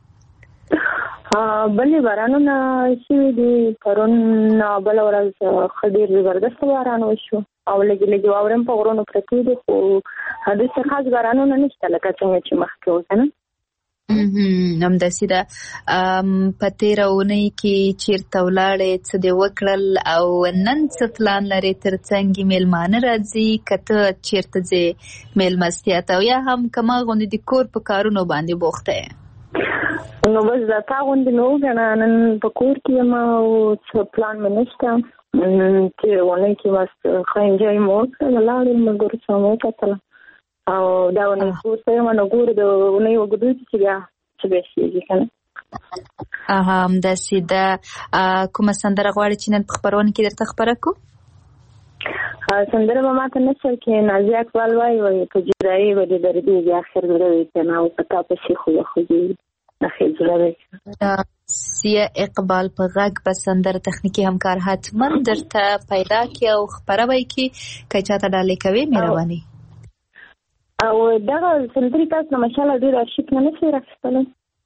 بلې بارانونه سوي دي پرون بل ورځ خډیر زبردست باران وشو او لګي واورم په غرونو پرتی دي خو هدي څه خاص بارانونه نشته لکه څنګه چې مخکې وکنه. همداسې ده. په تېره اونۍ کې چیرته ولاړې څه دې وکړل او نن څه پلان لرې ترڅنګ میلمانه راځي که ته چیرته ځې میلمستیا ته او یا هم که ما غوندې د کور په کارونو باندې بوخته یې؟ نو بس دا تا غوندې مې وګڼه نن په کور کې یم او څه پلان مې نشته. تېره اونۍ کې بس ښه انجوی مې وکړه ولاړې ملګرو سره مې وکتله او دا اونۍ کور ته یم نو ګورو د اونۍ اوږدو چې بیا څه به شېږي که نه. همداسې ده. کومه سندره غواړې چې نن په خپرونه کې درته خپره کړو؟ سندره به ماته نشر کې نازیه اقبال وایي په جدایي به دې دردېږي اخر زړه وي که نه او په تا پسې خو خوږي اخر زړه وي. نازیه اقبال په غږ به سندره تخنیکي همکار حتما درته پیدا کړي او خپره به یې کړي که چاته ډالۍ کوي مهرباني. او دغه سندرې تاسو نه ماشاءالله ډېر عاشق نه نشئ راخیستلی؟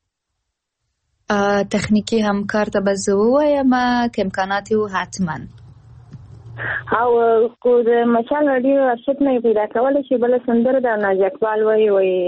تخنیکي همکار ته به زه ووایم که امکانات یې حتما. او خو د ماشاءالله ډېر عاشق نه یې پیدا کولی شي. بله سندره د نازیه اقبال وایي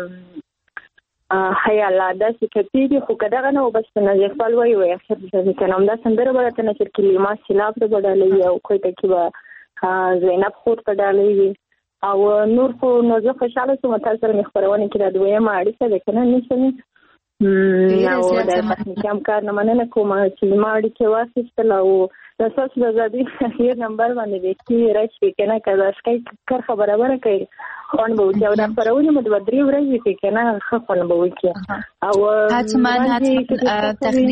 هی الله داسې کتېږي خو که دغه نه و بس د نازیه اقبال وایي اخر زړه که نه همدا سندره به راته نشر کړي. لیما سیلاب ته به ډالۍ وي او کویته کې به زینب خور ته ډالۍ وي او نور خو نو زه خوشحاله شوم تاسو سره مې خپرونه کې دا دویمه اړیکه ده که نه نشته او د تخنیکي همکار نه مننه کوم چې زما اړیکې واخیستل او د ستاسو د ازادي هیر نمبر باندې لیکي راشي که نه که دا شکی کرښه برابره کوي خوند به وکړي او دا خپرونې مو دوه درې ورځې کې که نه ښه خوند به وکړي. او حتما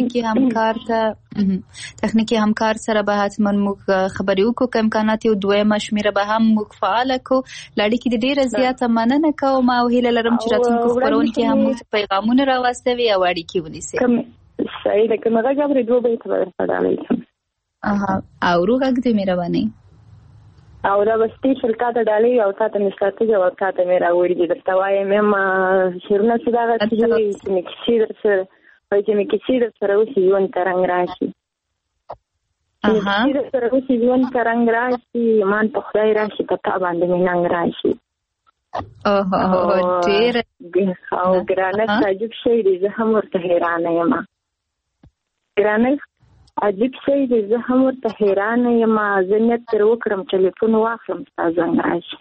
تخنیکي همکار سره به حتما موږ خبرې وکړو که امکانات یو دویمه شمېره به هم موږ فعاله کړو. له اړیکې دې ډېره زیاته مننه کوم او هیله لرم چې راتلونکو خپرونو کې هم موږ پیغامونه راواستوي او اړیکې ونیسئ. صحیح ده. که مې غږ اورېدو به یې ته به درته ډالۍ کړم. او غږ دې مهرباني او دا به سپیشل تا ته ډالۍ او تا ته مې ستراتیجه او تا ته مې راوړي دي درته وایم یم شعرونه چې دغه چې مې کیسې در سره وایي چې مې کیسې در سره وشي ژوند ته رنګ راشي کیسې در سره وشي ژوند ته رنګ راشي ایمان په خدای راشي په تا باندې مې ننګ راشي. او ګرانښت عجیب شی دی زه هم ورته حیرانه یم. ګرانښت عجیب شی دی زه هم ورته حیرانه یم. زه نیت ترې وکړم ټلیفون واخلم ستا زنګ راشي.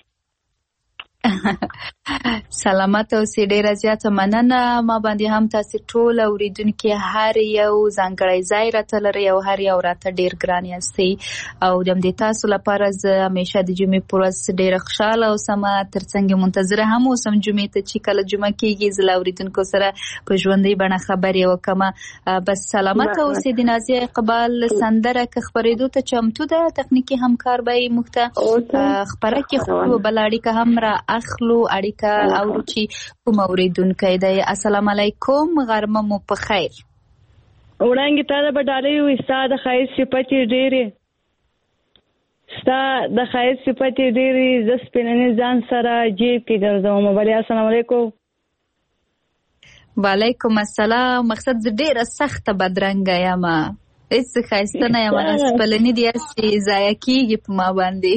سلامت اوسې. ډېره زیاته مننه. ما باندې هم تاسې ټول اوریدونکي هر یو ځانګړی ځای راته لرئ او هر یو راته ډېر ګران یاستئ او د همدې تاسو لپاره زه همیشه د جمعې په ورځ ډېره خوشحاله اوسم ترڅنګ منتظره هم اوسم جمعې ته چې کله جمعه کېږي زه له اوریدونکو سره په ژوندۍ بڼه خبرې وکړم. بس سلامت اوسې. د نازیه اقبال سندره که خپرېدو ته چمتو ده تخنیکي همکار به یې موږ ته خپره کړي خو بله اړیکه هم را اخلو. اړیکه اورو چې کوم اوریدونکی دی. السلام علیکم، غرمه مو په خیر. وړاندې تا به ډالۍ وي ستا د ښایست صفتې ډېرې ستا د ښایست صفتې ډېرې زه سپیننې ځان سره جیب کې ګرځوم. بلې السلام علیکم. وعلیکم السلام. مقصد زه ډېره سخته بدرنګه یم هیڅ ښایسته نه یم سپلني دې هسې ضایع کېږي په ما باندې.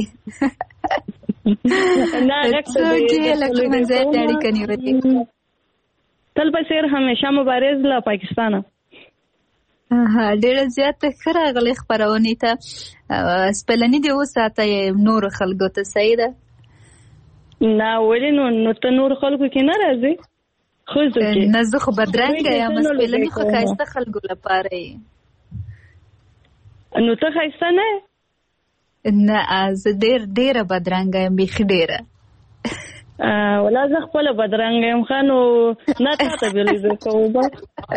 څوک یې له کومه ځایه اړیکه نیولې؟ تل په څېر همیشه مبارز له پاکستانه. ډېره زیاته ښه راغلې خپرونې ته. سپلني دې وساته نورو خلکو ته، صحیح ده؟ نه ولې نو ته نور خلکو کې نه راځې؟ ښځو کې نه، زه خو بدرنګه یم. سپلني خو ښایسته خلکو لپاره یې. نو ته ښایسته نه یې؟ نه، زه ډېره بدرنګه یم، بیخي ډېره. ولا زه خپله بدرنګه یم ښه. نو نه تا ته بېلېدو کوو بس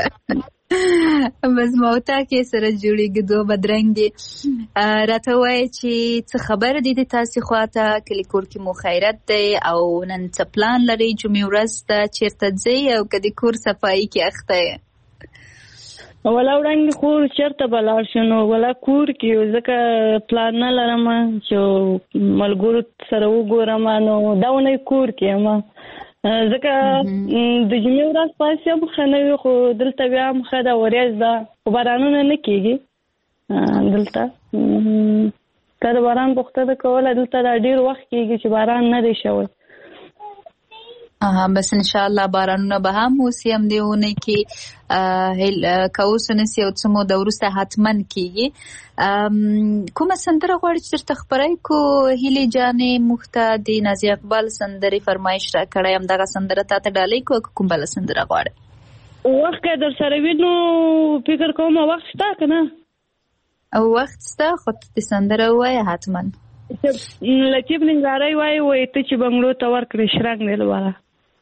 موتا کې سره جوړېږي دوه بدرنګې. راته وایي چې څه خبره دي د تاسې خواته، کلي کور کې مو خیرت دی او نن څه پلان لرئ؟ جمعې ورځ ده چېرته ځئ او که د کور صفایي کې اخته یې؟ ولا وړاندې خور چېرته به لاړ شو؟ نو ولا کور کې ځکه پلان نه لرم چې ملګرو سره وګورم. نو دا اونۍ کور کې یم ځکه د جمعې ورځ پاسې هم ښه نه وي، خو دلته بیا هم ښه ده، ورځ ده، خو بارانونه نه کېږي دلته. تا د باران پوښتنه کوله، دلته دا ډېر وخت کېږي چې باران نه دی شوی. بس انشاءالله بارانونه به هم اوسي همدې اونۍ کې، که اوس ونسي او څه موده وروسته حتما کېږي. کومه سندره غواړې چې درته خپره کړو هیلې جانې؟ موږ ته د نازیه اقبال سندرې فرمایش راکړی، همدغه سندره تا ته ډالۍ کړو که کوم بله سندره غواړې؟ وخت که در سره وي نو فکر کوم وخت شته که نه؟ وخت شته، خو ته د سندره ووایه حتما. لطیف ننګارۍ وایي ته چې بنګلو ته ورکړې شرنګ دی لوړه.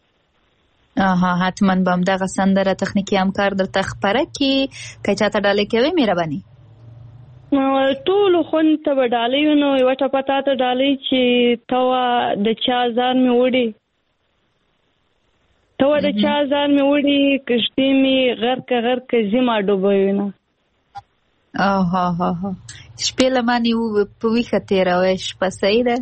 حتما به همدغه سندره تخنیکي همکار درته خپره کړي. که چاته ډالۍ کوې مهرباني؟ ټولو خوند ته به ډالۍ وي. نو یوه ټپه تا ته ډالۍ چې ته وه د چا ځان مې وړي، ته وه د چا ځان مې وړي، کښتۍ مې غرقه ځما ډوبوینه. شپې له مانې په ویښه تېروئ شپه، صحیح ده؟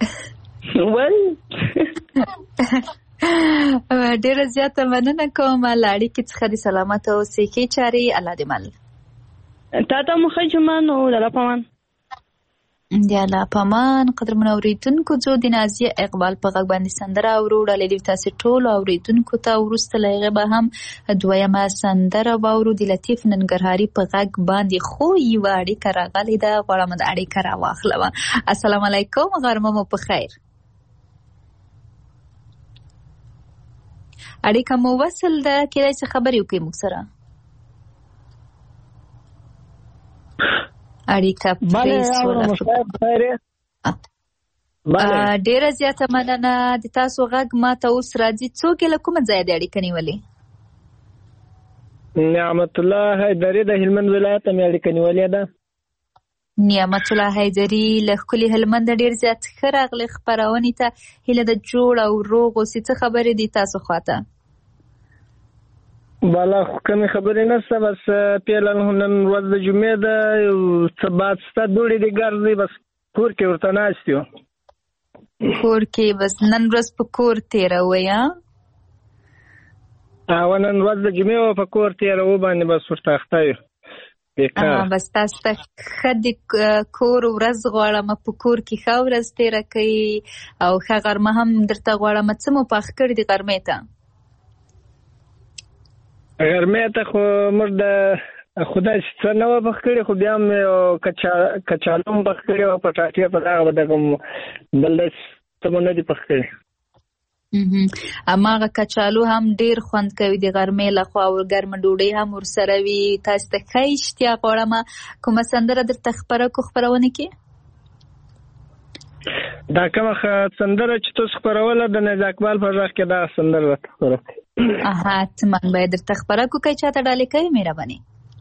ډېره زیاته مننه کوم له اړیکې څخه. د سلامت اوسې، ښې چارې، الله دې مل. تا ته مو ښه جمعه. نو د الله پامان. د الله پامان. قدرمن اورېدونکو، ځو د نازیه اقبال په غږ باندې سندره اورو. ډالۍ دې تاسې ټولو اورېدونکو ته. وروسته له هغې به هم دویمه سندره واورو د لطیف ننګرهاري په غږ باندې. خو یوه اړیکه راغلې ده، غواړم د اړیکه راواخلم. السلام علیکم، غرمه مو په خیر. اړیکه مو وصل ده، کېدای شي خبرې وکړئ موږ سره. اړیکه ډېره زیاته مننه. د تاسو غږ ما ته اوس راځي. څوک یې له کومه ځایه د اړیکه نیولې؟ نعمت الله حیدري د هلمند ولایت مې اړیکه نیولې ده. نعمت الله حیدري له ښکلي هلمند ډېر زیات ښه راغلې خپرونې ته. هیله د جوړ او روغ اوسې. څه خبرې دي تاسو خواته؟ بالا کومې خبرې نشته، بس پیله نن ورځ د جمعې ده، څه باد شته، دوړې دې ګرځي، بس کور کې ورته ناست یو. کور کې بس نن ورځ په کور تېروئ؟ نن ورځ د جمعې وه، په کور تېروو باندې بس ورته اخته یو. بس تاسو ته ښه د کور ورځ غواړم، په کور کې ښه ورځ تېره کوي او ښه غرمه هم درته غواړم. څه مو پاخ کړي دي غرمې ته؟ غرمې ته خو موږ د خدای څه نه وه پخ کړي، خو بیا مې کچالو هم پخ کړي او پټاټې په دغه بل داسې څه مو نه دي پخ کړي. هماغه کچالو هم ډېر خوند کوي د غرمې لخوا او ګرمه ډوډۍ هم ورسره وي. تاسو ته ښه اشتیا غواړم. کومه سندره درته خپره کړو خپرونه کې؟ دا کومه سندره چې تاسو خپروله د نازیه اقبال په غږ کې دا سندره راته خپره کړئ. حتما باید درته خپره کړو. که چاته ډالۍ کوې مهرباني؟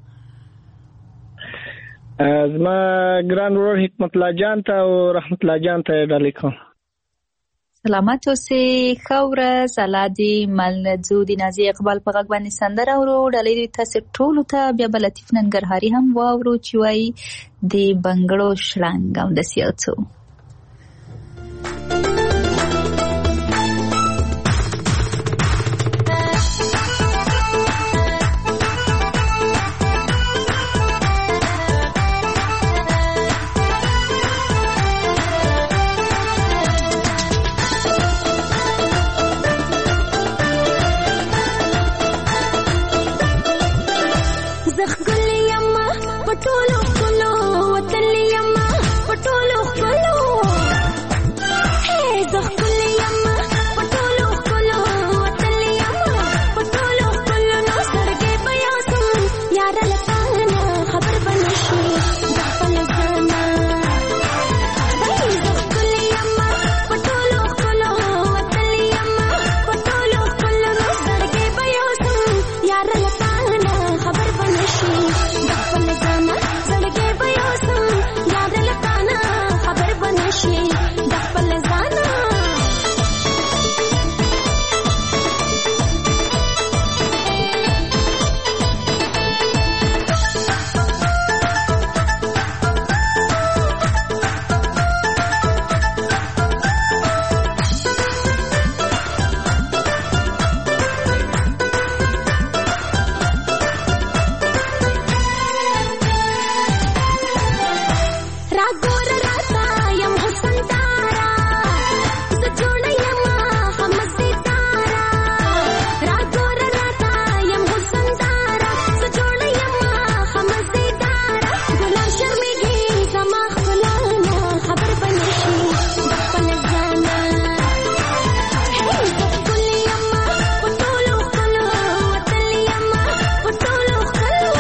زما ګران ورور حکمت الله جان ته او رحمت الله جان ته ډالۍ کوم. سلامت اوسې، ښه ورځ، الله دې مل. ځو د نازیه اقبال په غږ باندې سندره اورو. ډالۍ دې تاسې ټولو ته. بیا به لطیف ننګرهاري هم واورو چې وایي د بنګړو شړنګ او داسې یو څه. زخكلي يما بطولو كلو وتلي يما بطولو كلو هي زخكلي يما بطولو كلو وتلي يما بطولو كلو نوصر جيب ياسم يا رلتانا خبر بنشي دخل الزنا هي زخكلي يما بطولو كلو وتلي يما بطولو كلو نوصر جيب ياسم يا رلتانا خبر بنشي دخل الزنا زرقي بياسم يا رلتانا خبر بنشي دخل الزنا راغور راتا يم حسن تارا سجونا يما حمد ستارا راغور راتا يم حسن تارا سجونا يما حمد ستارا غلام شرميږي زما خلانا خبر بنشي دخل الزنا هي زخكل يما بطولو كلو وتلي يما بطولو كلو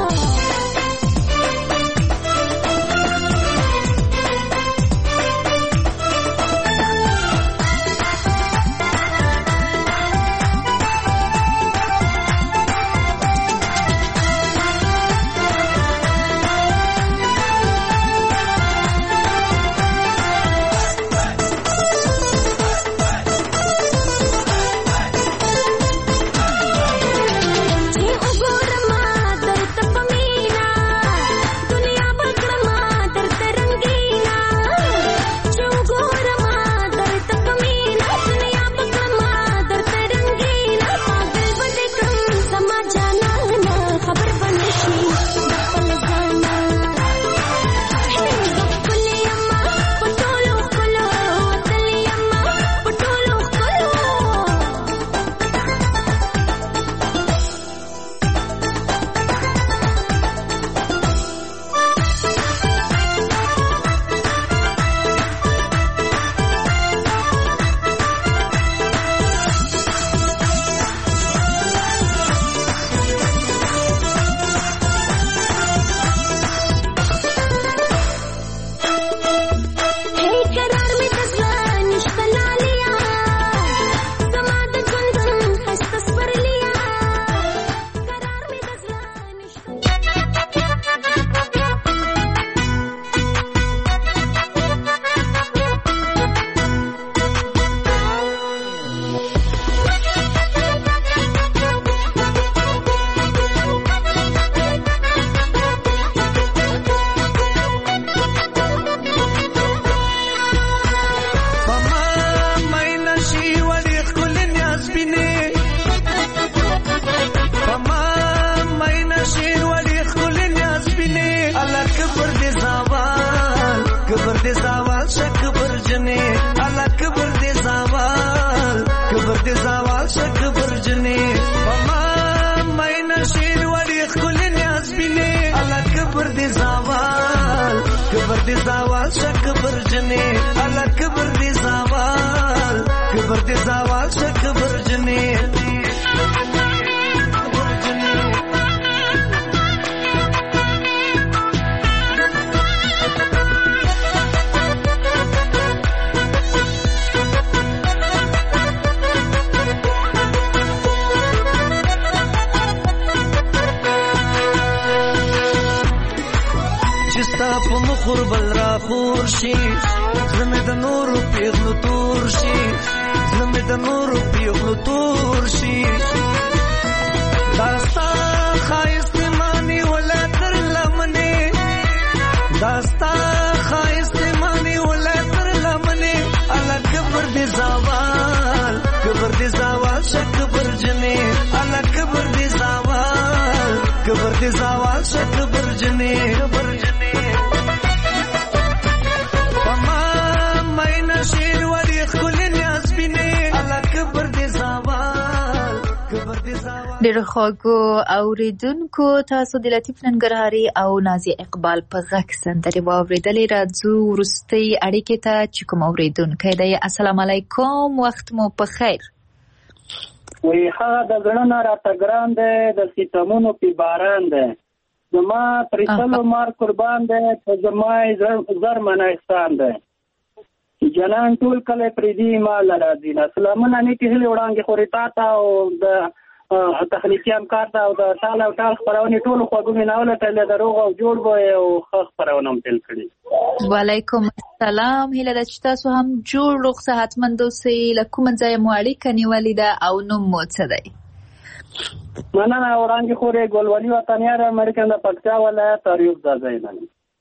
چې وګورما درته پمینا دنیا بکړما درته رنگینا چې وګورما درته پمینا دنیا بکړما درته رنگینا پاگل بندې کړم زما جانانا خبر بنشي دخل زانا هي زخکل یما پټولو کلو وتلي یما پټولو کلو هي قرار می دزلا نشته لالیا زما د ژوندون ښایسته سپرلیا قرار می دزلا نشته فما ماينا شي ولي كل الناس بيني فما ماينا شي ولي كل الناس بيني على كبر دي زوال كبر دي زوال شكبر جني على كبر دي زوال كبر دي زوال شكبر جني فما ماينا شي ولي كل الناس بيني على كبر دي زوال كبر دي زوال شكبر جني على كبر دي زوال كبر دي زوال شكبر جني چستا په مخور بل را خور شي زمه د نور پیغلو تور شي زمه د نور پیغلو تور شي داستا خایست مانی ولا تر لمنه داستا خایست مانی ولا تر لمنه الا کبر دي زوال کبر دي زوال شکبر جنې الا کبر دي زوال کبر دي زوال شکبر جنې شیر ولی خل نیاز بینه الا کبر دي زوال کبر دي زوال ډېر خوږو اوریدونکو تاسو د لطیف ننګرهاري او نازیه اقبال په غږ سندرې واورېدلې. راځو وروستۍ اړیکې ته چې کوم اوریدونکی دی. السلام علیکم، وخت مو په خیر. وی هغه د زړه نه راته ګران دی، د ستمونو پې باران دی، زما پرېښلو مار قربان دی، په زما یې زر منه احسان دی، جنان ټول کله پرېږدي ما له راځي نه. سلامونه نیکې هیلې وړاندې خورې تا ته او د تخنیکي همکار ته او د ټال او ټال خپرونې ټولو خوږو میناوله ته د روغ او جوړ به او ښه خپرونه هم پیل کړي. وعلیکم السلام. هیله ده چې تاسو هم جوړ روغ صحتمند اوسئ. له کومه ځایه مو اړیکه نیولې ده او نوم مو څه دی؟ مننه وړاندې خورې ګلولي وطنیار امریکا د پکتیا ولایت اریوب دا ځای نه.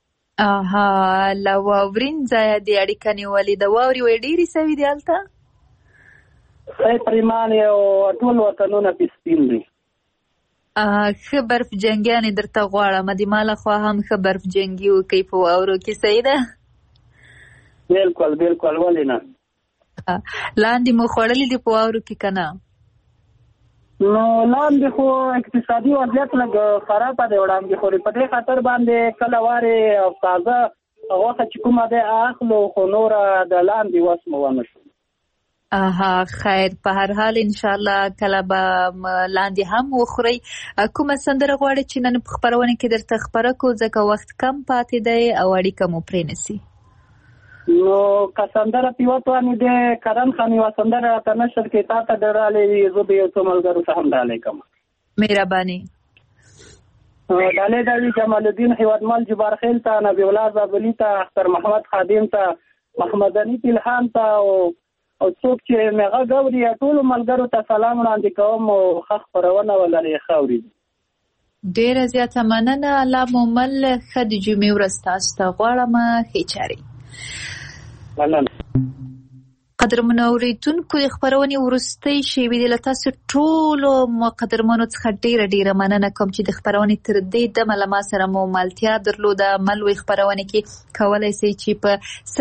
له واورین ځایه دې اړیکه نیولې ده. واورې وی ډېرې سوي دي هلته؟ ښه پریمان یې او ټول وطنونه پې سپین دي. ښه برف جنګیانې درته غواړم د ما لخوا هم ښه برف جنګي وکړئ په واورو کې. صحیح ده؟ بلکل بلکل، ولې نه. لاندې مو خوړلي دي په واورو کې که نه؟ نو لاندې خو اقتصادي وضعیت لږ خرابه دی وړاندې خورې، په دې خاطر باندې کله وارې او تازه غوښه چې کومه دی اخلو، خو نوره د لاندې وس مو ونه شو. خیر، په هر حال انشاءالله کله به لاندې هم وخورئ. کومه سندره غواړئ چې نن په خپرونه کې درته خپره کړو ځکه وخت کم پاتې دی او اړیکه مو پرې نسي؟ نو که سندره پې وتوانې دی کرن خان یوه سندره راته نشر کې تا ته ډالۍ وي، زه به یو څو ملګرو ته هم ډالۍ کړم. مهرباني. ډالۍ دا وي جمال الدین هیوادمل جبار خیل ته، نبی الله زابلي ته، اختر محمد خادم ته، محمد انیس الهام ته او څوک چې مې غږ اوري ټولو ملګرو ته سلام وړاندې کوم او ښه خپرونه ولرئ. ښه اورېدي. ډېره زیاته مننه. الله مو مل. ښه د جمعې ورځ تاسو ته غواړم. ښې چارې. مننه. قدرمنو اوریدونکو، د خپرونې وروستۍ شېبې دي. له تاسو ټولو قدرمنو څخه ډېره ډېره مننه کوم چې د خپرونې تر دې دمه له ما سره مو ملتیا درلوده. ملوي خپرونې کې کولی شئ چې په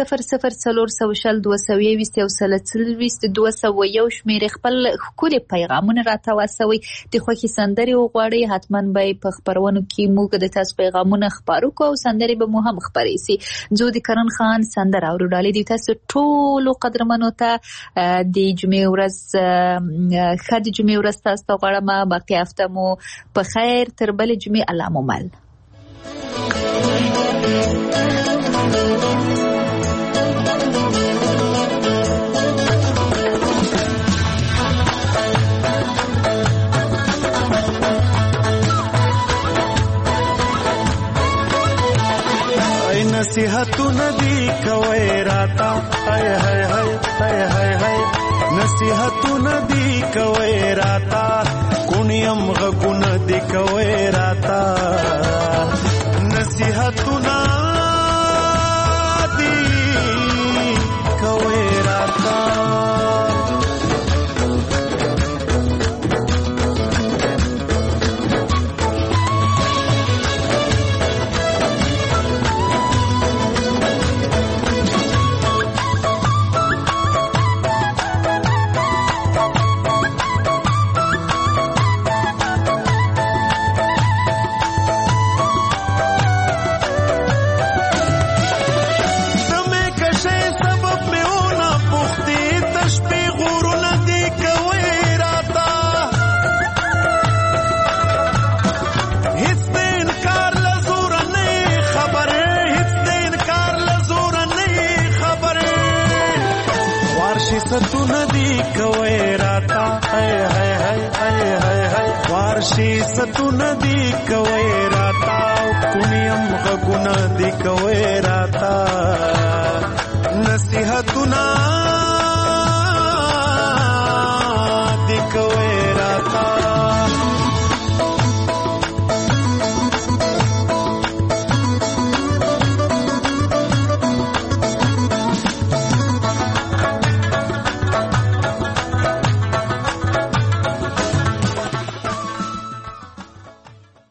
00400222201 شمېرې خپل ښکلي پیغامونه راته واستوئ. د خوښې سندرې وغواړئ، حتما به په خپرونو کې موږ د تاسو پیغامونه خپاره کړو او سندرې به مو هم خپرې سي. زه د کرن خان سندره اورو. ډالۍ دي تاسو ټولو قدرمنو ته د جمعې ورځ ښه د جمعې ورځ تاسو ته غواړم. باقي هفته مو په خیر. تر بلې جمعې الله مو مل. نصیحتونه دی کوي راتا، هاي هاي هاي هاي هاي هاي نصیحتونه دی کوي راتا، کونیم غږونه دی کوي راتا، نصیحتونه دی کوي راتا. ستونه دی کوي راتا، هاي هاي هاي هاي هاي هاي وارشي ستونه دی کوي راتا، کونیم غږونه دی کوي راتا، نصیحتونه